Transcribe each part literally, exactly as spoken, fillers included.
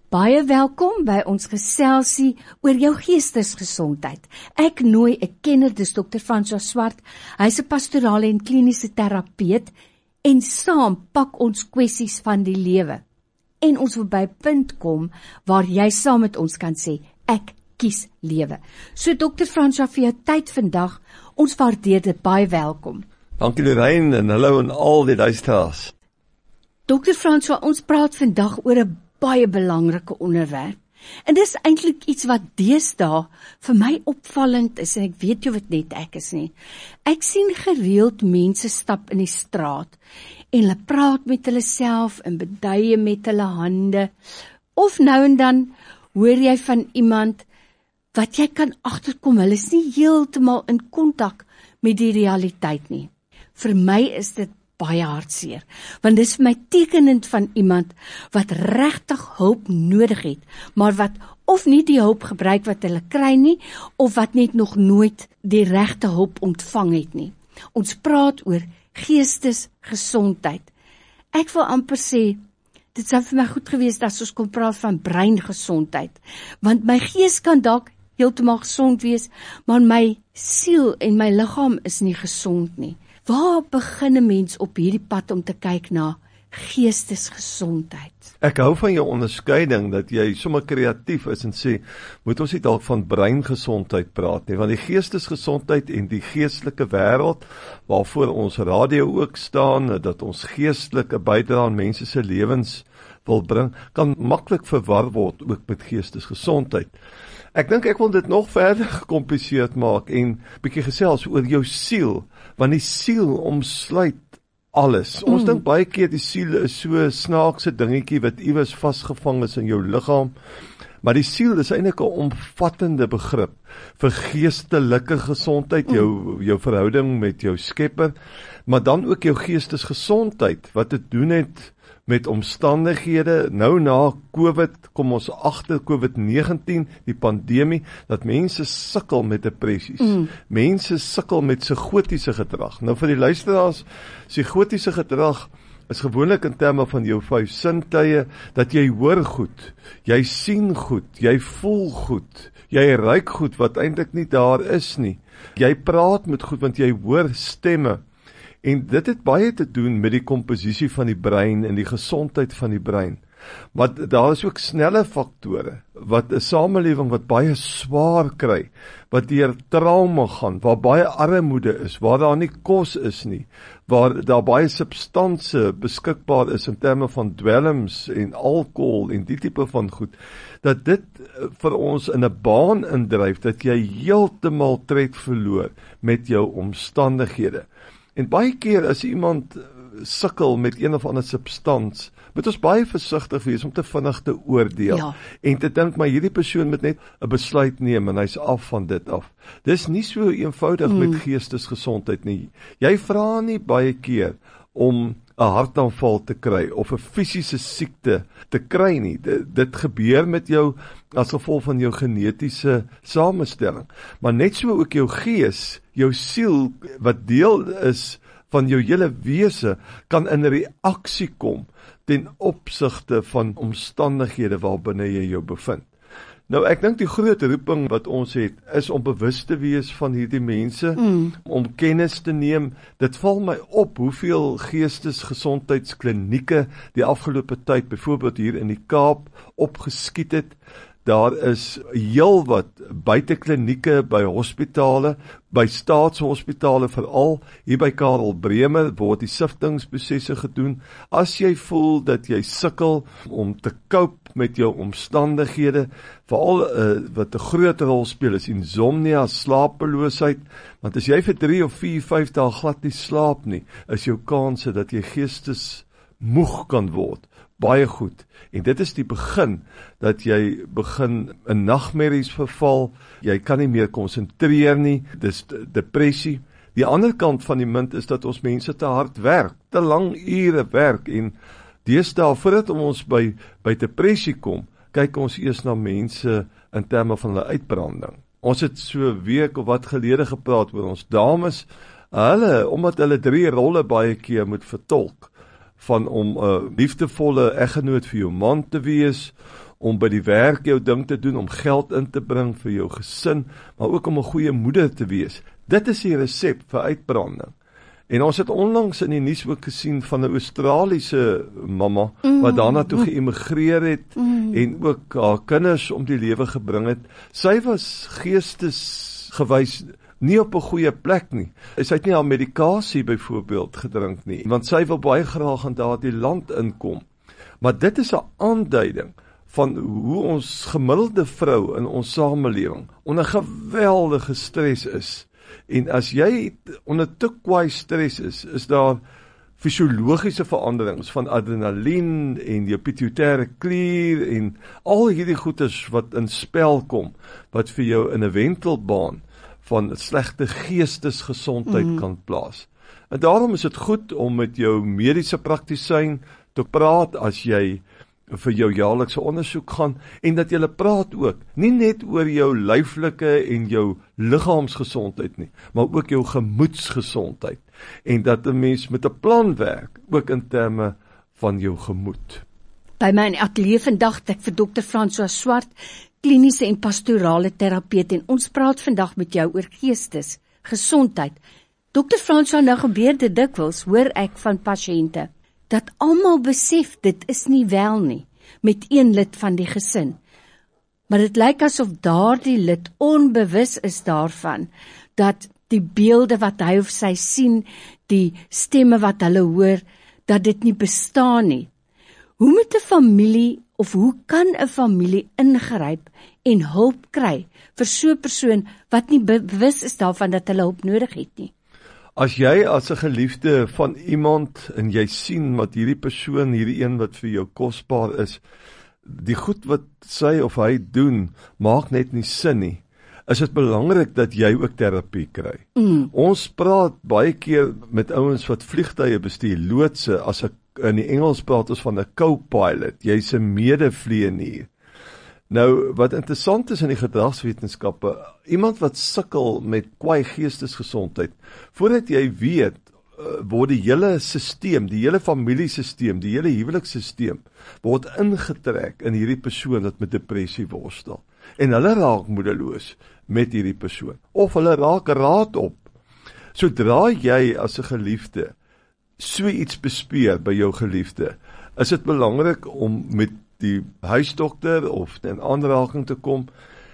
Baie welkom by ons geselsie oor jou geestesgesondheid. Ek nooi 'n kenner, dis dokter Francois Swart. Hy's 'n pastorale en kliniese terapeut en saam pak ons kwessies van die lewe. En ons wil by 'n punt kom waar jy saam met ons kan sê, ek kies lewe. So dokter Francois, vir jou tyd vandag, ons waardeer dit, baie welkom. Dankie Lorraine en hallo aan al die luisteraars. dokter Francois, ons praat vandag oor 'n baie belangrike onderwerp. En dis eintlik iets wat deesdae vir my opvallend is, en ek weet jy wat net ek is nie. Ek sien gereeld mense stap in die straat en hulle praat met hulle self en beduie met hulle hande. Of nou en dan hoor jy van iemand wat jy kan agterkom, hulle is nie heeltemal in kontak met die realiteit nie. Vir my is dit baie hartseer, want dis vir my tekenend van iemand wat regtig hulp nodig het, maar wat of nie die hulp gebruik wat hulle kry nie, of wat net nog nooit die regte hulp ontvang het nie. Ons praat oor geestesgesondheid. Ek wil amper sê, dit sou vir my goed gewees as ons kon praat van breingesondheid, want my gees kan dalk heeltemal gesond wees, maar my siel en my liggaam is nie gesond nie. Waar begin 'n mens op hierdie pad om te kyk na geestesgesondheid? Ek hou van jou onderskeiding dat jy sommer kreatief is en sê, moet ons nie dalk van breingesondheid praat nie, want die geestesgesondheid en die geestelike wêreld, waarvoor ons radio ook staan, dat ons geestelike bydrae aan mense se lewens wil bring, kan maklik verwar word ook met geestesgesondheid. Ek dink ek wil dit nog verder gekompliseerd maak en bietjie gesels oor jou siel, want die siel omsluit alles. Ons mm. dink baie keer die siel is so 'n snaakse dingetjie wat iewers vasgevang is in jou liggaam, maar die siel is eintlik 'n omvattende begrip vir geestelike gesondheid, jou, jou verhouding met jou Skepper, maar dan ook jou geestesgesondheid, wat te doen het met omstandighede, nou na COVID, kom ons agter COVID negentien, die pandemie, dat mense sukkel met depressies. Mm. Mense sukkel met psigotiese gedrag. Nou vir die luisteraars, psigotiese gedrag is gewoonlik in terme van jou vyf sintuie, dat jy hoor goed, jy sien goed, jy voel goed, jy ruik goed wat eintlik nie daar is nie. Jy praat met goed want jy hoor stemme. En dit het baie te doen met die komposisie van die brein en die gesondheid van die brein. Maar daar is ook snelle faktore, wat 'n samelewing wat baie swaar kry, wat deur trauma gaan, waar baie armoede is, waar daar nie kos is nie, waar daar baie substansie beskikbaar is in terme van dwelms en alkohol en die tipe van goed, dat dit vir ons in 'n baan indryf, dat jy heeltemal tred verloor met jou omstandighede. En baie keer as iemand sukkel met een of ander substans, moet ons baie versigtig wees om te vinnig te oordeel, ja. En te dink, maar hierdie persoon moet net 'n besluit neem en hy's af van dit af. Dis nie so eenvoudig mm. met geestesgesondheid nie. Jy vra nie baie keer om 'n hartaanval te kry of 'n fisiese siekte te kry nie. Dit, dit gebeur met jou as gevolg van jou genetiese samestelling. Maar net so ook jou gees, jou siel wat deel is van jou hele wese, kan in reaksie kom ten opsigte van omstandighede waarbinne jy jou bevind. Nou ek dink die groot roeping wat ons het, is om bewus te wees van hierdie mense, mm. om kennis te neem. Dit val my op hoeveel geestesgesondheidsklinieke die afgelope tyd, byvoorbeeld hier in die Kaap, opgeskiet het. Daar is heelwat buiteklinieke by hospitale, by staatshospitale veral, hier by Karel Bremer word die siftingsprosesse gedoen. As jy voel dat jy sukkel om te cope met jou omstandighede, veral uh, wat 'n groot rol speel is insomnia, slapeloosheid, want as jy vir drie of vier, vyf dae glad nie slaap nie, is jou kanse dat jy geestesmoeg kan word baie goed. En dit is die begin, dat jy begin in nagmerries verval, jy kan nie meer konsentreer nie, dis depressie. Die ander kant van die munt is dat ons mense te hard werk, te lang ure werk, en deesdae, voordat ons by, by depressie kom, kyk ons eers na mense in terme van hulle uitbranding. Ons het so 'n week of wat gelede gepraat oor ons dames, hulle, omdat hulle drie rolle baie keer moet vertolk, van om 'n uh, liefdevolle eggenoot vir jou man te wees, om by die werk jou ding te doen, om geld in te bring vir jou gesin, maar ook om 'n goeie moeder te wees. Dit is die resep vir uitbranding. En ons het onlangs in die nuus ook gesien van 'n Australiese mamma, mm, wat daarna toe geëmigreer het, mm. en ook haar kinders om die lewe gebring het. Sy was geestesgewys nie op 'n goeie plek nie. Sy het nie haar medikasie byvoorbeeld gedrink nie, want sy wil baie graag in daardie land inkom. Maar dit is 'n aanduiding van hoe ons gemiddelde vrou in ons samelewing onder geweldige stres is. En as jy onder te kwaai stres is, is daar fisiologiese veranderings van adrenalien en jou pituitêre klier en al hierdie goeders wat in spel kom, wat vir jou in 'n wentelbaan van slegte geestesgesondheid mm. kan plaas. En daarom is dit goed om met jou mediese praktisyn te praat as jy vir jou jaarlikse ondersoek gaan, en dat jy praat ook, nie net oor jou lyflike en jou liggaamsgesondheid nie, maar ook jou gemoedsgesondheid, en dat 'n mens met 'n plan werk, ook in terme van jou gemoed. By my in ateljee vandag het ek vir dokter François Swart, kliniese en pastorale terapeut, en ons praat vandag met jou oor geestes, gesondheid. dokter François, nou gebeur dit dikwels, hoor ek van pasiënte, dat almal besef dit is nie wel nie, met een lid van die gesin. Maar dit lyk asof daardie lid onbewus is daarvan, dat die beelde wat hy of sy sien, die stemme wat hulle hoor, dat dit nie bestaan nie. Hoe moet 'n familie, of hoe kan 'n familie ingryp en hulp kry vir so 'n persoon wat nie bewus is daarvan dat hulle hulp nodig het nie? As jy as 'n geliefde van iemand, en jy sien wat hierdie persoon, hierdie een wat vir jou kosbaar is, die goed wat sy of hy doen, maak net nie sin nie, is dit belangrik dat jy ook terapie kry. Mm. Ons praat baie keer met ouens wat vliegtuie bestuur, loodse, as ek in die Engels praat ons van 'n co-pilot, jy's 'n medevlieënier. Nou, wat interessant is in die gedragswetenskappe, iemand wat sukkel met kwaai geestesgesondheid, voordat jy weet, word die hele sisteem, die hele familiesisteem, die hele huwelikssisteem, word ingetrek in hierdie persoon wat met depressie worstel. En hulle raak moedeloos met hierdie persoon, of hulle raak raad op. Sodra jy as 'n geliefde so iets bespeer by jou geliefde, is dit belangrik om met die huisdokter of in aanraking te kom,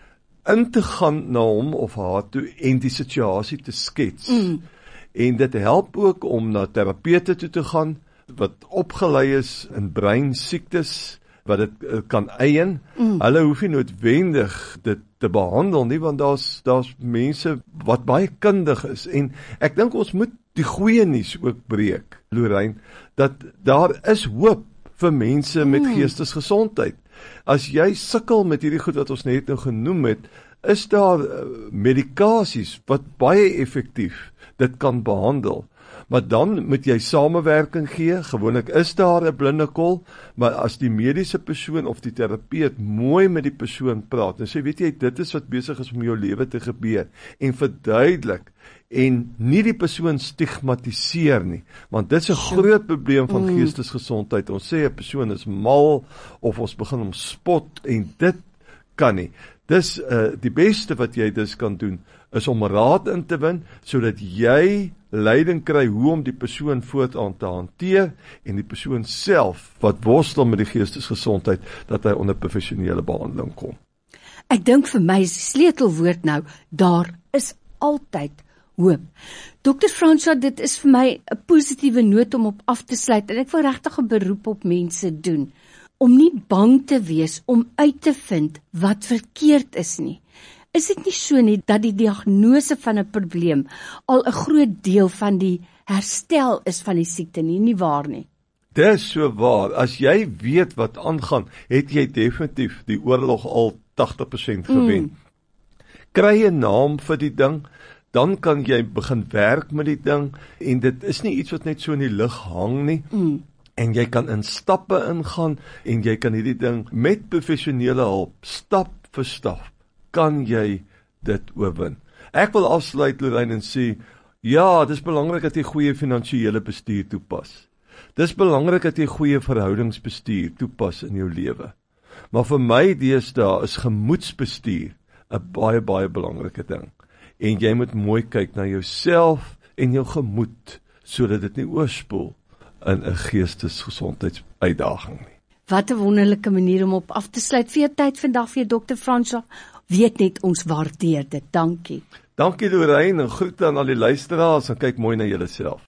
in te gaan na hom of haar toe en die situasie te skets. Mm. En dit help ook om na terapeute toe te gaan, wat opgelei is in breinsiektes, wat dit uh, kan eien. Mm. Hulle hoef nie noodwendig dit te behandel nie, want daar's daar's mense wat baie kundig is, en ek dink ons moet die goeie nuus ook breek, Lorraine, dat daar is hoop vir mense met mm. geestesgesondheid. As jy sukkel met hierdie goed wat ons net nou genoem het, is daar uh, medikasies wat baie effektief dit kan behandel. Maar dan moet jy samewerking gee, gewoonlik is daar 'n blinde kol, maar as die mediese persoon of die terapeut mooi met die persoon praat, en sê, weet jy, dit is wat besig is om jou lewe te gebeur, en verduidelik, en nie die persoon stigmatiseer nie, want dit is 'n groot probleem van mm. geestesgesondheid. Ons sê 'n persoon is mal, of ons begin om spot, en dit kan nie. Dis uh, die beste wat jy dus kan doen, is om raad in te win, sodat jy leiding kry hoe om die persoon voortaan te hanteer, en die persoon self, wat worstel met die geestesgesondheid, dat hy onder professionele behandeling kom. Ek dink vir my is die sleutelwoord nou, daar is altyd hoop. dokter François, dit is vir my 'n positiewe noot om op af te sluit, en ek wil regtig 'n beroep op mense doen, om nie bang te wees om uit te vind wat verkeerd is nie. Is dit nie so nie dat die diagnose van 'n probleem al 'n groot deel van die herstel is van die siekte nie, nie waar nie? Dit is so waar. As jy weet wat aangaan, het jy definitief die oorlog al tagtig persent gewen. Mm. Kry 'n naam vir die ding, dan kan jy begin werk met die ding, en dit is nie iets wat net so in die lug hang nie. Mm. En jy kan in stappe ingaan, en jy kan hierdie ding met professionele hulp, stap vir stap, kan jy dit oorwin. Ek wil afsluit, Lorraine, en sê, ja, dit is belangrik dat jy goeie finansiële bestuur toepas. Dis belangrik dat jy goeie verhoudingsbestuur toepas in jou lewe. Maar vir my deesdae is gemoedsbestuur 'n baie baie belangrike ding. En jy moet mooi kyk na jouself en jou gemoed, sodat dit nie oorspoel in 'n geestesgesondheidsuitdaging nie. Wat 'n wonderlike manier om op af te sluit. Vir jou tyd vandag vir dokter Francois. Weet net ons waardeer dit. Dankie. Dankie Lorraine en groete aan al die luisteraars en kyk mooi na julleself.